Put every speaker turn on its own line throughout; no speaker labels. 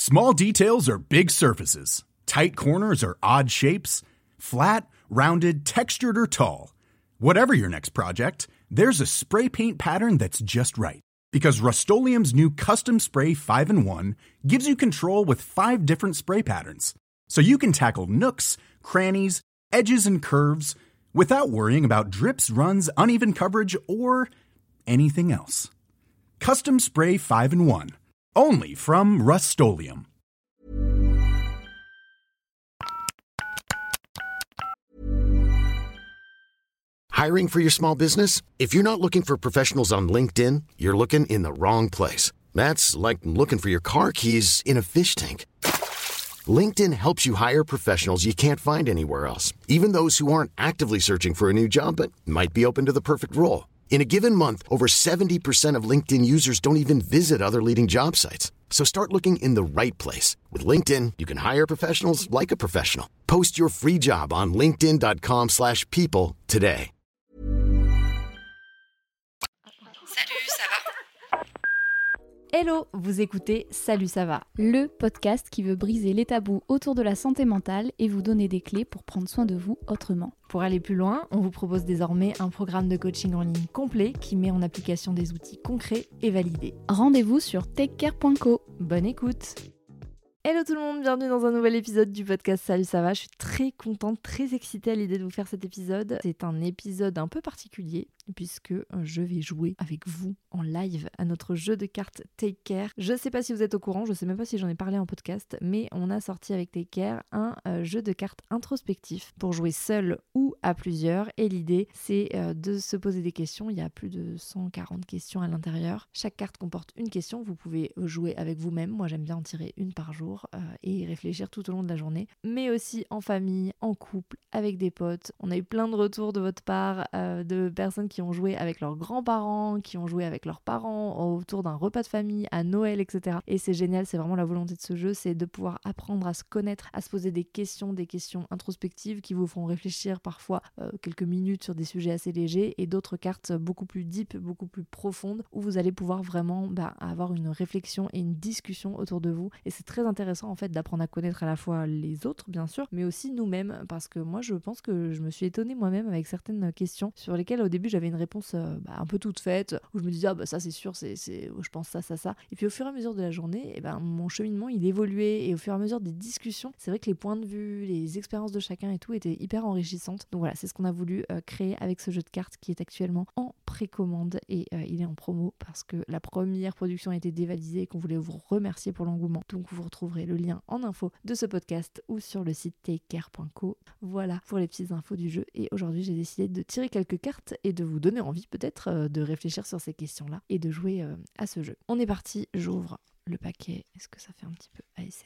Small details are big surfaces. Tight corners are odd shapes. Flat, rounded, textured, or tall. Whatever your next project, there's a spray paint pattern that's just right. Because Rust-Oleum's new Custom Spray 5-in-1 gives you control with 5 different spray patterns. So you can tackle nooks, crannies, edges, and curves without worrying about drips, runs, uneven coverage, or anything else. Custom Spray 5-in-1. Only from Rust-Oleum.
Hiring for your small business? If you're not looking for professionals on LinkedIn, you're looking in the wrong place. That's like looking for your car keys in a fish tank. LinkedIn helps you hire professionals you can't find anywhere else, even those who aren't actively searching for a new job but might be open to the perfect role. In a given month, over 70% of LinkedIn users don't even visit other leading job sites. So start looking in the right place. With LinkedIn, you can hire professionals like a professional. Post your free job on linkedin.com/people today.
Salut, ça va?
Hello, vous écoutez Salut ça va, le podcast qui veut briser les tabous autour de la santé mentale et vous donner des clés pour prendre soin de vous autrement. Pour aller plus loin, on vous propose désormais un programme de coaching en ligne complet qui met en application des outils concrets et validés. Rendez-vous sur takecare.co. Bonne écoute! Hello tout le monde, bienvenue dans un nouvel épisode du podcast Salut ça va. Je suis très contente, très excitée à l'idée de vous faire cet épisode. C'est un épisode un peu particulier puisque je vais jouer avec vous en live à notre jeu de cartes Take Care. Je sais pas si vous êtes au courant, je sais même pas si j'en ai parlé en podcast, mais on a sorti avec Take Care un jeu de cartes introspectif pour jouer seul ou à plusieurs. Et l'idée, c'est de se poser des questions. Il y a plus de 140 questions à l'intérieur. Chaque carte comporte une question. Vous pouvez jouer avec vous-même. Moi, j'aime bien en tirer une par jour et réfléchir tout au long de la journée. Mais aussi en famille, en couple, avec des potes. On a eu plein de retours de votre part de personnes qui ont joué avec leurs grands-parents, qui ont joué avec leurs parents autour d'un repas de famille, à Noël, etc. Et c'est génial, c'est vraiment la volonté de ce jeu, c'est de pouvoir apprendre à se connaître, à se poser des questions introspectives qui vous font réfléchir parfois quelques minutes sur des sujets assez légers et d'autres cartes beaucoup plus deep, beaucoup plus profondes où vous allez pouvoir vraiment avoir une réflexion et une discussion autour de vous. Et c'est très intéressant en fait d'apprendre à connaître à la fois les autres bien sûr, mais aussi nous-mêmes parce que moi je pense que je me suis étonnée moi-même avec certaines questions sur lesquelles au début j'avais une réponse un peu toute faite où je me disais ça c'est sûr, je pense ça. Et puis au fur et à mesure de la journée, mon cheminement il évoluait et au fur et à mesure des discussions, c'est vrai que les points de vue, les expériences de chacun et tout étaient hyper enrichissantes. Donc voilà, c'est ce qu'on a voulu créer avec ce jeu de cartes qui est actuellement en précommande et il est en promo parce que la première production a été dévalisée et qu'on voulait vous remercier pour l'engouement. Donc vous retrouverez le lien en info de ce podcast ou sur le site takecare.co. Voilà pour les petites infos du jeu et aujourd'hui j'ai décidé de tirer quelques cartes et de vous donner envie peut-être de réfléchir sur ces questions-là et de jouer à ce jeu. On est parti, j'ouvre le paquet. Est-ce que ça fait un petit peu ASMR ?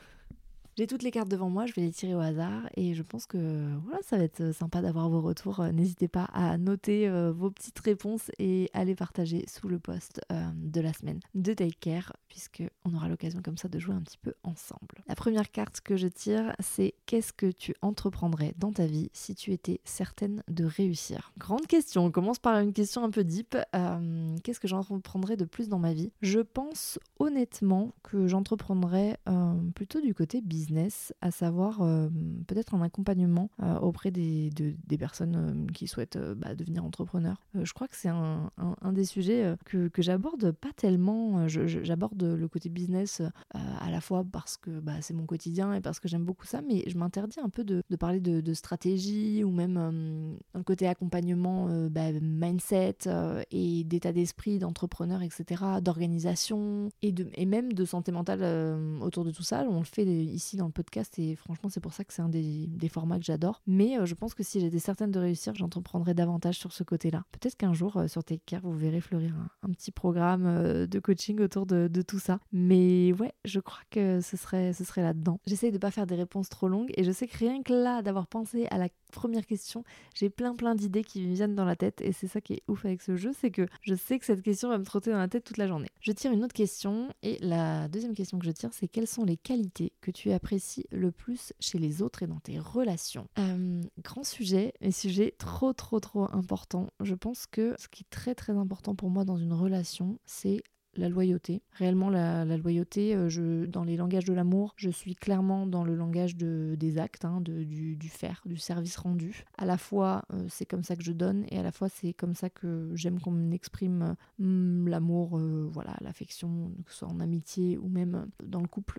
J'ai toutes les cartes devant moi, je vais les tirer au hasard et je pense que voilà, ça va être sympa d'avoir vos retours. N'hésitez pas à noter vos petites réponses et à les partager sous le post de la semaine de Take Care puisqu'on aura l'occasion comme ça de jouer un petit peu ensemble. La première carte que je tire, c'est qu'est-ce que tu entreprendrais dans ta vie si tu étais certaine de réussir ? Grande question, on commence par une question un peu deep. Qu'est-ce que j'entreprendrais de plus dans ma vie ? Je pense honnêtement que j'entreprendrais plutôt du côté business, à savoir peut-être un accompagnement auprès des personnes qui souhaitent devenir entrepreneurs. Je crois que c'est un des sujets que j'aborde pas tellement. J'aborde le côté business à la fois parce que c'est mon quotidien et parce que j'aime beaucoup ça, mais je m'interdis un peu de parler de stratégie ou même dans le côté accompagnement mindset et d'état d'esprit d'entrepreneur, etc., d'organisation et même de santé mentale autour de tout ça. On le fait ici dans le podcast et franchement c'est pour ça que c'est un des formats que j'adore, mais je pense que si j'étais certaine de réussir, j'entreprendrais davantage sur ce côté-là. Peut-être qu'un jour sur Take Care vous verrez fleurir un petit programme de coaching autour de tout ça, mais ouais, je crois que ce serait là-dedans. J'essaye de pas faire des réponses trop longues et je sais que rien que là d'avoir pensé à la première question, j'ai plein d'idées qui me viennent dans la tête et c'est ça qui est ouf avec ce jeu, c'est que je sais que cette question va me trotter dans la tête toute la journée. Je tire une autre question et la deuxième question que je tire, c'est quelles sont les qualités que tu apprécies le plus chez les autres et dans tes relations ? Grand sujet, mais sujet trop important. Je pense que ce qui est très important pour moi dans une relation, c'est la loyauté. Réellement, la loyauté, dans les langages de l'amour, je suis clairement dans le langage des actes, du faire, du service rendu. À la fois, c'est comme ça que je donne, et à la fois, c'est comme ça que j'aime qu'on m'exprime l'amour, l'affection, que ce soit en amitié ou même dans le couple.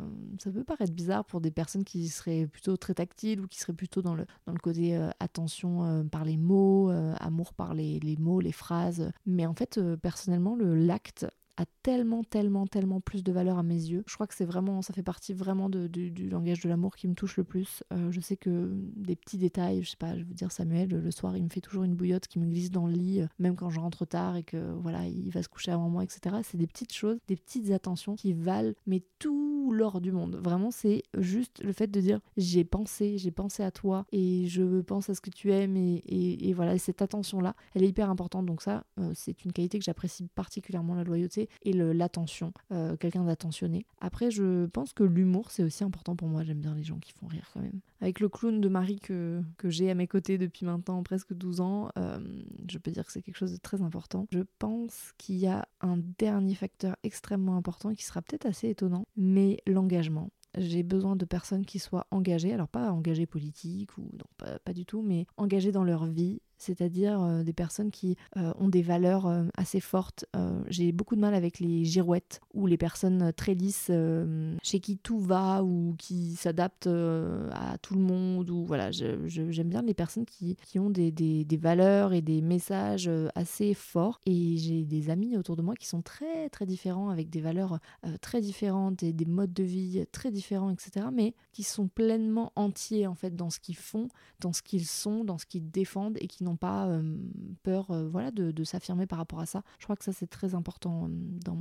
Ça peut paraître bizarre pour des personnes qui seraient plutôt très tactiles ou qui seraient plutôt dans le côté attention par les mots, amour par les mots, les phrases. Mais en fait, personnellement, l'acte a tellement plus de valeur à mes yeux. Je crois que ça fait partie vraiment du langage de l'amour qui me touche le plus. Je sais que des petits détails, je sais pas, je veux dire Samuel, le soir, il me fait toujours une bouillotte qui me glisse dans le lit, même quand je rentre tard et que voilà, il va se coucher avant moi, etc. C'est des petites choses, des petites attentions qui valent mais tout l'or du monde. Vraiment, c'est juste le fait de dire j'ai pensé à toi et je pense à ce que tu aimes et voilà, cette attention-là, elle est hyper importante. Donc ça, c'est une qualité que j'apprécie particulièrement, la loyauté et l'attention, quelqu'un d'attentionné. Après, je pense que l'humour, c'est aussi important pour moi. J'aime bien les gens qui font rire quand même. Avec le clown de Marie que j'ai à mes côtés depuis maintenant presque 12 ans, je peux dire que c'est quelque chose de très important. Je pense qu'il y a un dernier facteur extrêmement important qui sera peut-être assez étonnant, mais l'engagement. J'ai besoin de personnes qui soient engagées, alors pas engagées politiques ou non, pas du tout, mais engagées dans leur vie, c'est-à-dire des personnes qui ont des valeurs assez fortes. J'ai beaucoup de mal avec les girouettes ou les personnes très lisses chez qui tout va ou qui s'adaptent à tout le monde. Ou voilà, j'aime bien les personnes qui ont des valeurs et des messages assez forts. Et j'ai des amis autour de moi qui sont très très différents, avec des valeurs très différentes et des modes de vie très différents, etc. Mais qui sont pleinement entiers en fait dans ce qu'ils font, dans ce qu'ils sont, dans ce qu'ils défendent et qui n'ont pas peur de s'affirmer par rapport à ça. Je crois que ça c'est très important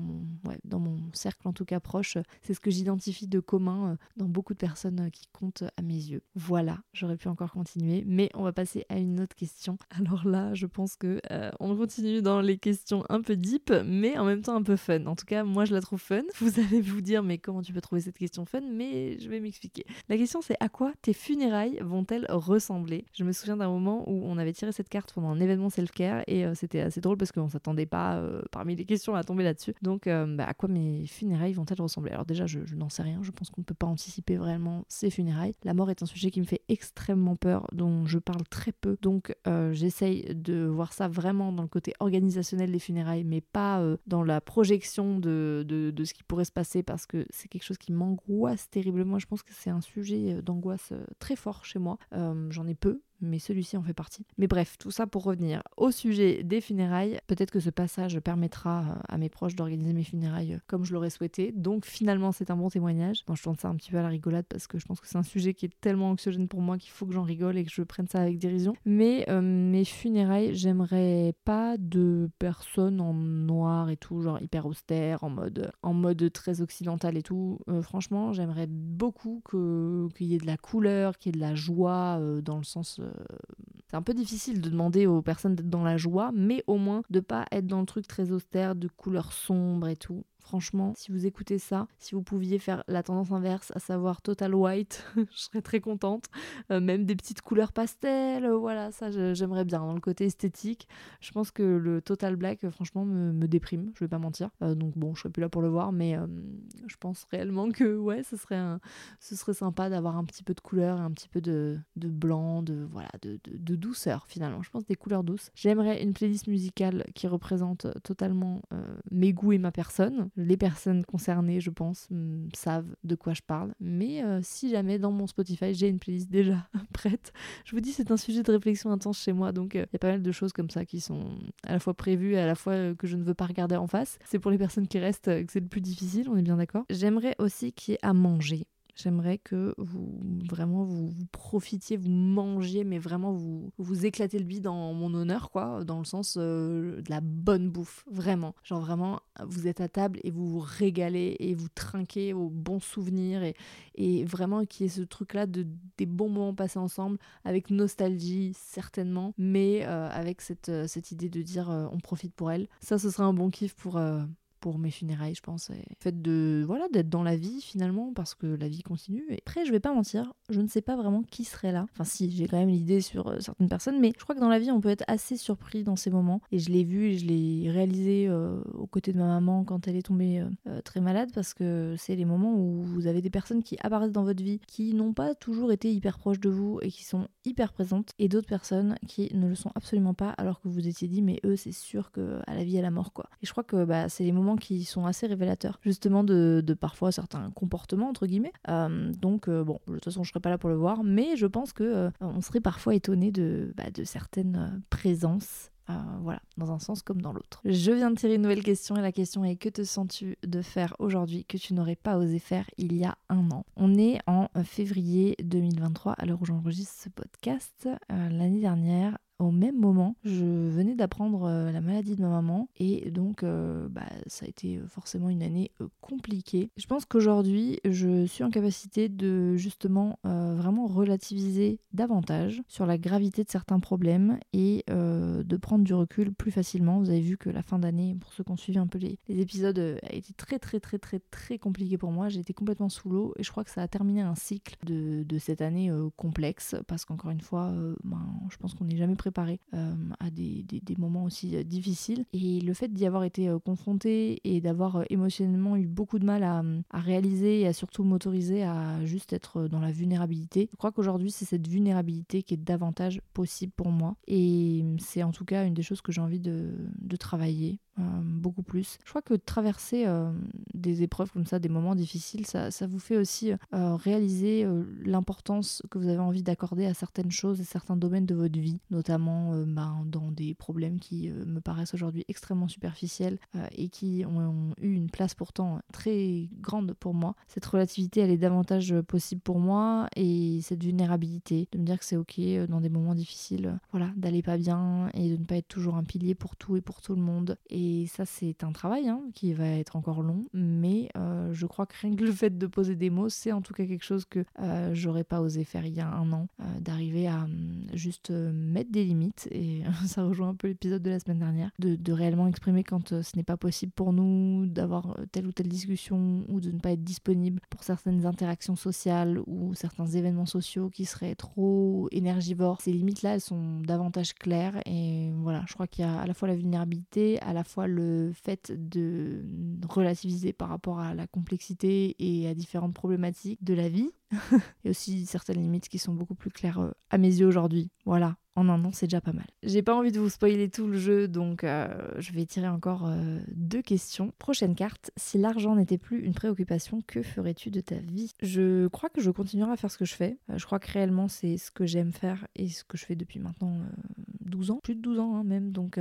dans mon cercle en tout cas proche. C'est ce que j'identifie de commun dans beaucoup de personnes qui comptent à mes yeux. Voilà, j'aurais pu encore continuer, mais on va passer à une autre question. Alors là, je pense que on continue dans les questions un peu deep, mais en même temps un peu fun. En tout cas, moi je la trouve fun. Vous allez vous dire, mais comment tu peux trouver cette question fun? Mais je vais m'expliquer. La question c'est: à quoi tes funérailles vont-elles ressembler? Je me souviens d'un moment où on avait tiré cette carte pendant un événement self-care et c'était assez drôle parce qu'on s'attendait pas parmi les questions à tomber là-dessus. Donc à quoi mes funérailles vont-elles ressembler? Alors déjà je n'en sais rien, je pense qu'on ne peut pas anticiper vraiment ces funérailles. La mort est un sujet qui me fait extrêmement peur, dont je parle très peu, donc j'essaye de voir ça vraiment dans le côté organisationnel des funérailles, mais pas dans la projection de ce qui pourrait se passer, parce que c'est quelque chose qui m'angoisse terriblement. Je pense que c'est un sujet d'angoisse très fort chez moi. J'en ai peu, mais celui-ci en fait partie. Mais bref, tout ça pour revenir au sujet des funérailles. Peut-être que ce passage permettra à mes proches d'organiser mes funérailles comme je l'aurais souhaité. Donc finalement, c'est un bon témoignage. Bon, je tourne ça un petit peu à la rigolade parce que je pense que c'est un sujet qui est tellement anxiogène pour moi qu'il faut que j'en rigole et que je prenne ça avec dérision. Mais mes funérailles, j'aimerais pas de personnes en noir et tout, genre hyper austère, en mode très occidental et tout. Franchement, j'aimerais beaucoup qu'il y ait de la couleur, qu'il y ait de la joie dans le sens... c'est un peu difficile de demander aux personnes d'être dans la joie, mais au moins de pas être dans le truc très austère, de couleurs sombres et tout. Franchement, si vous écoutez ça, si vous pouviez faire la tendance inverse, à savoir total white, je serais très contente. Même des petites couleurs pastel, voilà, ça j'aimerais bien. Dans le côté esthétique, je pense que le total black, franchement, me déprime, je vais pas mentir. Donc bon, je serais plus là pour le voir, mais je pense réellement que ouais, ce serait sympa d'avoir un petit peu de couleur, un petit peu de blanc, de douceur finalement. Je pense des couleurs douces. J'aimerais une playlist musicale qui représente totalement mes goûts et ma personne. Les personnes concernées, je pense, savent de quoi je parle. Mais si jamais dans mon Spotify, j'ai une playlist déjà prête, je vous dis, c'est un sujet de réflexion intense chez moi. Donc il y a pas mal de choses comme ça qui sont à la fois prévues et à la fois que je ne veux pas regarder en face. C'est pour les personnes qui restent que c'est le plus difficile, on est bien d'accord. J'aimerais aussi qu'il y ait à manger. J'aimerais que vous profitiez, vous mangiez, mais vraiment vous éclatez le bide dans mon honneur, quoi, dans le sens de la bonne bouffe, vraiment. Genre vraiment, vous êtes à table et vous vous régalez et vous trinquez aux bons souvenirs et vraiment qu'il y ait ce truc-là des bons moments passés ensemble, avec nostalgie certainement, mais avec cette idée de dire on profite pour elle. Ça, ce serait un bon kiff pour pour mes funérailles, je pense. Et le fait d'être dans la vie finalement, parce que la vie continue. Et après, je vais pas mentir, je ne sais pas vraiment qui serait là. Enfin si, j'ai quand même l'idée sur certaines personnes, mais je crois que dans la vie, on peut être assez surpris dans ces moments. Et je l'ai vu et je l'ai réalisé aux côtés de ma maman quand elle est tombée très malade, parce que c'est les moments où vous avez des personnes qui apparaissent dans votre vie, qui n'ont pas toujours été hyper proches de vous et qui sont hyper présentes, et d'autres personnes qui ne le sont absolument pas, alors que vous vous étiez dit mais eux c'est sûr que à la vie et à la mort quoi. Et je crois que c'est les moments qui sont assez révélateurs justement de parfois certains comportements entre guillemets. Donc bon, de toute façon je serais pas là pour le voir, mais je pense que on serait parfois étonné de certaines présences. Voilà, dans un sens comme dans l'autre. Je viens de tirer une nouvelle question et la question est: que te sens-tu de faire aujourd'hui que tu n'aurais pas osé faire il y a un an? On est en février 2023 à l'heure où j'enregistre ce podcast. L'année dernière, au même moment, je venais d'apprendre la maladie de ma maman et donc ça a été forcément une année compliquée. Je pense qu'aujourd'hui, je suis en capacité de justement vraiment relativiser davantage sur la gravité de certains problèmes et de prendre du recul plus facilement. Vous avez vu que la fin d'année, pour ceux qui ont suivi un peu les épisodes, a été très très très très très compliqué pour moi. J'ai été complètement sous l'eau et je crois que ça a terminé un cycle de cette année complexe, parce qu'encore une fois, je pense qu'on n'est jamais préparé à des moments aussi difficiles, et le fait d'y avoir été confrontée et d'avoir émotionnellement eu beaucoup de mal à réaliser et à surtout m'autoriser à juste être dans la vulnérabilité, je crois qu'aujourd'hui c'est cette vulnérabilité qui est davantage possible pour moi, et c'est en tout cas une des choses que j'ai envie de travailler beaucoup plus. Je crois que traverser des épreuves comme ça, des moments difficiles, ça vous fait aussi réaliser l'importance que vous avez envie d'accorder à certaines choses et certains domaines de votre vie, notamment dans des problèmes qui me paraissent aujourd'hui extrêmement superficiels et qui ont eu une place pourtant très grande pour moi. Cette relativité, elle est davantage possible pour moi, et cette vulnérabilité, de me dire que c'est ok dans des moments difficiles, d'aller pas bien et de ne pas être toujours un pilier pour tout et pour tout le monde. Et ça, c'est un travail qui va être encore long, mais je crois que rien que le fait de poser des mots, c'est en tout cas quelque chose que j'aurais pas osé faire il y a un an, d'arriver à juste mettre des limites, et ça rejoint un peu l'épisode de la semaine dernière, de réellement exprimer quand ce n'est pas possible pour nous d'avoir telle ou telle discussion, ou de ne pas être disponible pour certaines interactions sociales ou certains événements sociaux qui seraient trop énergivores. Ces limites-là, elles sont davantage claires, et voilà, je crois qu'il y a à la fois la vulnérabilité, à la fois le fait de relativiser par rapport à la complexité et à différentes problématiques de la vie, et aussi certaines limites qui sont beaucoup plus claires à mes yeux aujourd'hui. Voilà, en un an, c'est déjà pas mal. J'ai pas envie de vous spoiler tout le jeu, donc je vais tirer encore 2 questions. Prochaine carte: si l'argent n'était plus une préoccupation, que ferais-tu de ta vie? Je crois que je continuerai à faire ce que je fais. Je crois que réellement, c'est ce que j'aime faire et ce que je fais depuis maintenant 12 ans, plus de 12 ans même, donc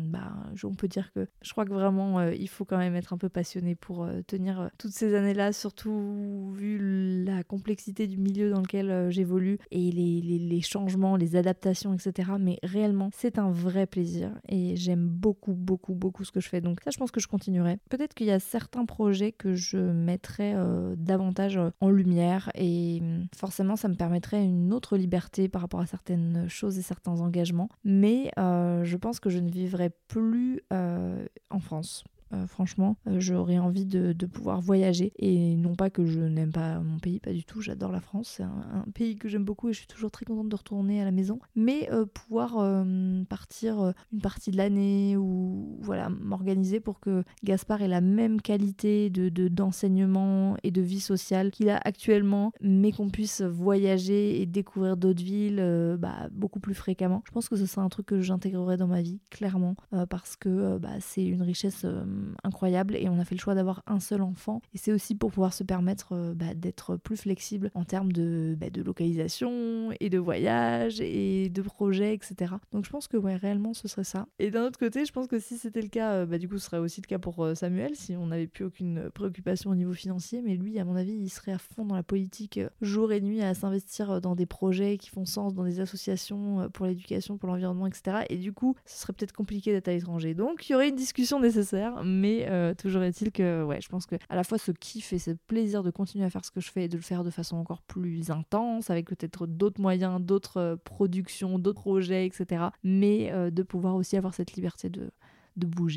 on peut dire que je crois que vraiment il faut quand même être un peu passionné pour tenir toutes ces années-là, surtout vu la complexité du milieu dans lequel j'évolue et les changements, les adaptations, etc. Mais réellement, c'est un vrai plaisir et j'aime beaucoup, beaucoup, beaucoup ce que je fais. Donc ça, je pense que je continuerai. Peut-être qu'il y a certains projets que je mettrais davantage en lumière, et forcément, ça me permettrait une autre liberté par rapport à certaines choses et certains engagements. Mais je pense que je ne vivrai plus en France. Franchement, j'aurais envie de pouvoir voyager, et non pas que je n'aime pas mon pays, pas du tout, j'adore la France, c'est un pays que j'aime beaucoup et je suis toujours très contente de retourner à la maison, mais pouvoir partir une partie de l'année, ou m'organiser pour que Gaspard ait la même qualité d'enseignement et de vie sociale qu'il a actuellement, mais qu'on puisse voyager et découvrir d'autres villes beaucoup plus fréquemment. Je pense que ce serait un truc que j'intégrerais dans ma vie, clairement, parce que c'est une richesse incroyable, et on a fait le choix d'avoir un seul enfant, et c'est aussi pour pouvoir se permettre d'être plus flexible en termes de localisation et de voyage et de projets, etc. Donc je pense que réellement ce serait ça. Et d'un autre côté, je pense que si c'était le cas, du coup ce serait aussi le cas pour Samuel, si on n'avait plus aucune préoccupation au niveau financier, mais lui, à mon avis, il serait à fond dans la politique, jour et nuit, à s'investir dans des projets qui font sens, dans des associations pour l'éducation, pour l'environnement, etc. Et du coup, ce serait peut-être compliqué d'être à l'étranger. Donc il y aurait une discussion nécessaire, mais toujours est-il que je pense que à la fois ce kiff et ce plaisir de continuer à faire ce que je fais, et de le faire de façon encore plus intense, avec peut-être d'autres moyens, d'autres productions, d'autres projets, etc. Mais de pouvoir aussi avoir cette liberté de bouger.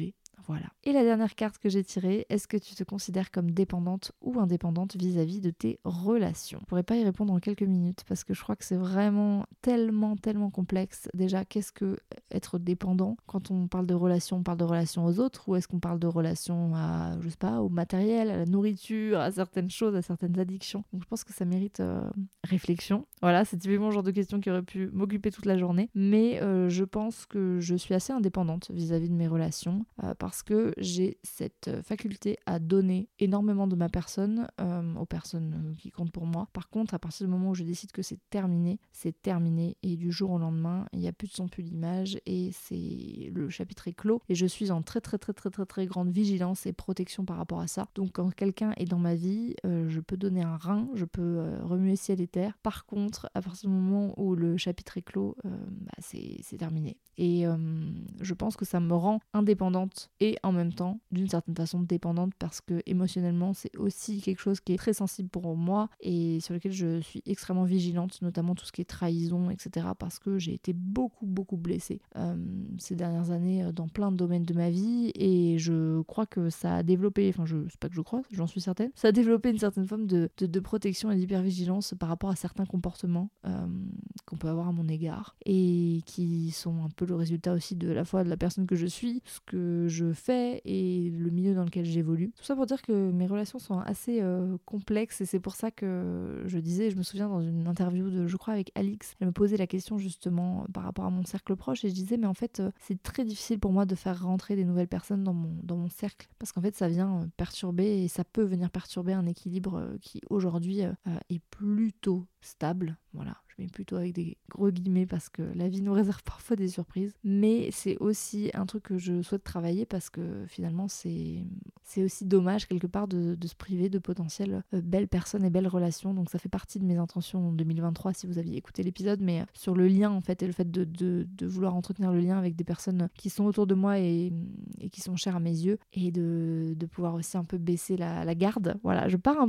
Voilà. Et la dernière carte que j'ai tirée, est-ce que tu te considères comme dépendante ou indépendante vis-à-vis de tes relations ? Je pourrais pas y répondre en quelques minutes parce que je crois que c'est vraiment tellement complexe. Déjà, qu'est-ce que être dépendant ? Quand on parle de relations, on parle de relations aux autres, ou est-ce qu'on parle de relations à, je sais pas, au matériel, à la nourriture, à certaines choses, à certaines addictions ? Donc je pense que ça mérite réflexion. Voilà, c'est typiquement le genre de question qui aurait pu m'occuper toute la journée. Mais je pense que je suis assez indépendante vis-à-vis de mes relations parce que j'ai cette faculté à donner énormément de ma personne aux personnes qui comptent pour moi. Par contre, à partir du moment où je décide que c'est terminé et du jour au lendemain, il n'y a plus de son, plus d'image et le chapitre est clos et je suis en très grande vigilance et protection par rapport à ça. Donc quand quelqu'un est dans ma vie, je peux donner un rein, je peux remuer ciel et terre. Par contre, à partir du moment où le chapitre est clos, c'est terminé. Et je pense que ça me rend indépendante et en même temps, d'une certaine façon, dépendante parce que émotionnellement, c'est aussi quelque chose qui est très sensible pour moi et sur lequel je suis extrêmement vigilante, notamment tout ce qui est trahison, etc. parce que j'ai été beaucoup blessée ces dernières années dans plein de domaines de ma vie et je crois que ça a développé, c'est pas que je crois, j'en suis certaine, ça a développé une certaine forme de protection et d'hypervigilance par rapport à certains comportements qu'on peut avoir à mon égard et qui sont un peu le résultat aussi de la fois de la personne que je suis, ce que je fais et le milieu dans lequel j'évolue. Tout ça pour dire que mes relations sont assez complexes et c'est pour ça que je me souviens dans une interview je crois avec Alix, elle me posait la question justement par rapport à mon cercle proche et je disais mais en fait c'est très difficile pour moi de faire rentrer des nouvelles personnes dans mon cercle parce qu'en fait ça vient perturber et ça peut venir perturber un équilibre qui aujourd'hui est plutôt stable. Voilà, je mets plutôt avec des gros guillemets parce que la vie nous réserve parfois des surprises. Mais c'est aussi un truc que je souhaite travailler parce que finalement c'est aussi dommage quelque part de se priver de potentielles belles personnes et belles relations. Donc ça fait partie de mes intentions en 2023 si vous aviez écouté l'épisode, mais sur le lien en fait et le fait de vouloir entretenir le lien avec des personnes qui sont autour de moi et qui sont chères à mes yeux et de pouvoir aussi un peu baisser la garde. Voilà,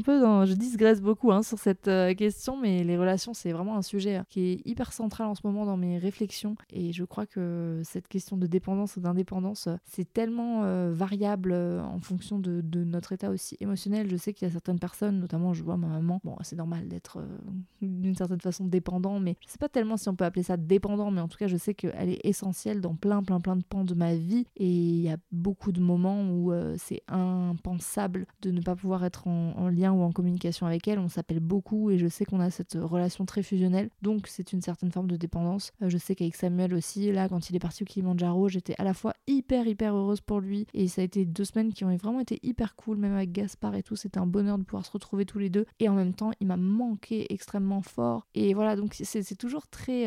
je digresse beaucoup sur cette question, mais les relations c'est vraiment un sujet qui est hyper central en ce moment dans mes réflexions et je crois que cette question de dépendance ou d'indépendance c'est tellement variable en fonction de notre état aussi émotionnel. Je sais qu'il y a certaines personnes, notamment je vois ma maman, bon c'est normal d'être d'une certaine façon dépendant, mais je sais pas tellement si on peut appeler ça dépendant, mais en tout cas je sais qu'elle est essentielle dans plein de pans de ma vie et il y a beaucoup de moments où c'est impensable de ne pas pouvoir être en lien ou en communication avec elle. On s'appelle beaucoup et je sais qu'on a cette relation très fusionnelle, donc c'est une certaine forme de dépendance. Je sais qu'avec Samuel aussi, là quand il est parti au Kilimanjaro, j'étais à la fois hyper heureuse pour lui et ça a été 2 semaines qui ont vraiment été hyper cool, même avec Gaspard et tout, c'était un bonheur de pouvoir se retrouver tous les deux et en même temps il m'a manqué extrêmement fort et voilà, donc c'est toujours très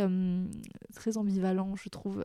ambivalent je trouve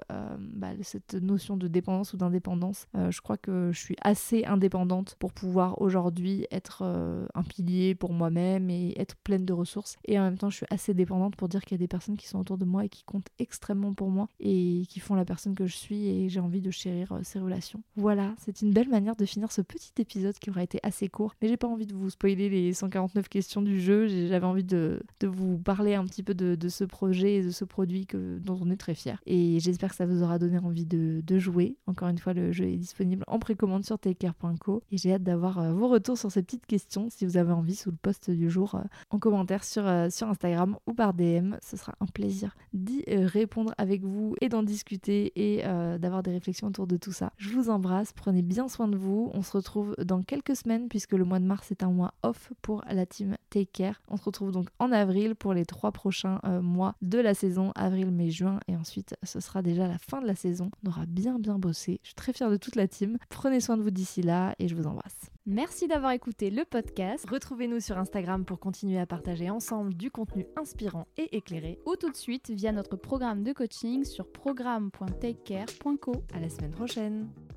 cette notion de dépendance ou d'indépendance. Je crois que je suis assez indépendante pour pouvoir aujourd'hui être un pilier pour moi-même et être pleine de ressources et en même temps je suis assez dépendante pour dire qu'il y a des personnes qui sont autour de moi et qui comptent extrêmement pour moi et qui font la personne que je suis et j'ai envie de chérir ces relations. Voilà, c'est une belle manière de finir ce petit épisode qui aura été assez court, mais j'ai pas envie de vous spoiler les 149 questions du jeu. J'avais envie de vous parler un petit peu de ce projet et de ce produit dont on est très fiers et j'espère que ça vous aura donné envie de jouer. Encore une fois, le jeu est disponible en précommande sur takecare.co et j'ai hâte d'avoir vos retours sur ces petites questions si vous avez envie sous le post du jour en commentaire sur Instagram ou par DM. Ce sera un plaisir d'y répondre avec vous et d'en discuter et d'avoir des réflexions autour de tout ça. Je vous embrasse, prenez bien soin de vous. On se retrouve dans quelques semaines puisque le mois de mars est un mois off pour la team Take Care. On se retrouve donc en avril pour les 3 prochains mois de la saison, avril, mai, juin et ensuite ce sera déjà la fin de la saison. On aura bien bossé. Je suis très fière de toute la team. Prenez soin de vous d'ici là et je vous embrasse. Merci d'avoir écouté le podcast. Retrouvez-nous sur Instagram pour continuer à partager ensemble du contenu inspirant et éclairé ou tout de suite via notre programme de coaching sur programme.takecare.co. À la semaine prochaine.